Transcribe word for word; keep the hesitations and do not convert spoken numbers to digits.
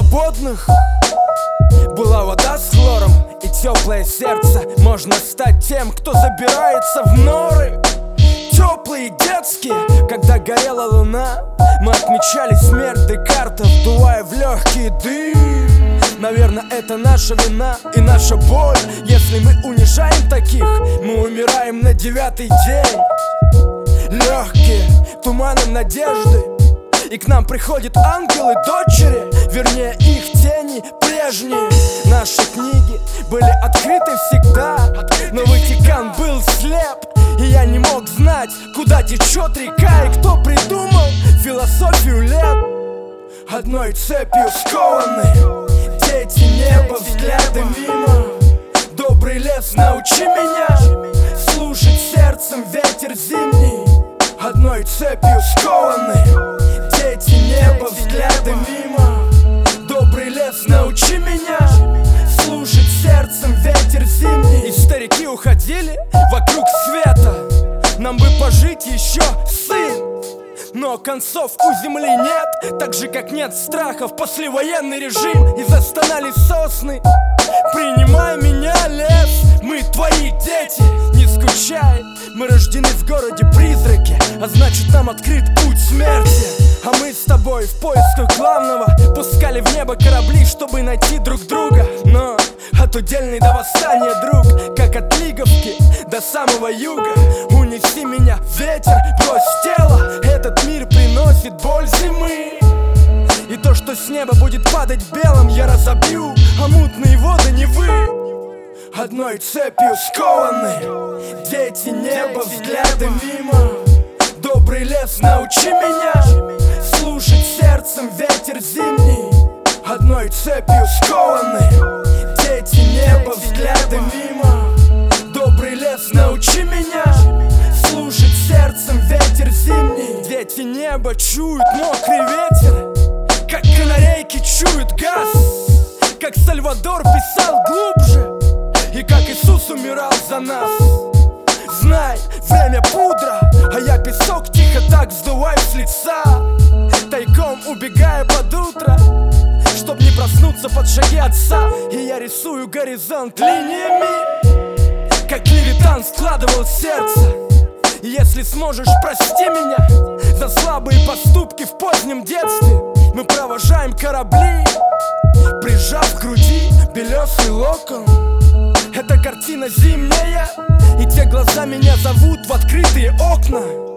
свободных. Была вода с хлором и теплое сердце. Можно стать тем, кто забирается в норы. Теплые детские, когда горела луна, мы отмечали смерть Декарта, вдувая в легкий дым. Наверное, это наша вина и наша боль. Если мы унижаем таких, мы умираем на девятый день. Легкие, туманом надежды, и к нам приходят ангелы дочери, вернее их тени прежние. Наши книги были открыты всегда, но Ватикан был слеп, и я не мог знать, куда течет река и кто придумал философию лет. Одной цепью скованы дети неба, взгляды мимо. Добрый лес, научи меня слушать сердцем ветер зимний. Одной цепью скованы дети неба, взгляды мимо. Добрый лес, научи меня слушать сердцем ветер зимний. И старики уходили вокруг света, нам бы пожить еще, сын. Но концов у земли нет, так же как нет страхов послевоенный режим. И застонали сосны, принимай меня, лес. Мы твои дети, не скучай. Мы рождены в городе призраки, а значит нам открыт путь смерти. А мы с тобой в поисках главного пускали в небо корабли, чтобы найти друг друга. Но от удельной до восстания, друг, как от Лиговки до самого юга. Унеси меня, ветер, брось тело. Этот мир приносит боль зимы, и то, что с неба будет падать белым, я разобью, а мутные воды Невы. Одной цепью скованы дети неба, взгляды мимо. Добрый лес, научи меня слушать сердцем ветер зимний. Одной цепью скованы дети неба, взгляды мимо. Добрый лес, научи меня слушать сердцем ветер зимний. Дети неба чуют мокрый ветер, как канарейки чуют газ. Как Сальвадор писал глубже, и как Иисус умирал за нас. Знай, время пудра, а я песок тихо так сдуваю с лица, тайком убегая под утро, чтоб не проснуться под шаги отца. И я рисую горизонт линиями, как Левитан складывал сердце. И если сможешь, прости меня за слабые поступки в позднем детстве. Мы провожаем корабли, прижав к груди белесый локон. Это картина зимняя, и те глаза меня зовут в открытые окна.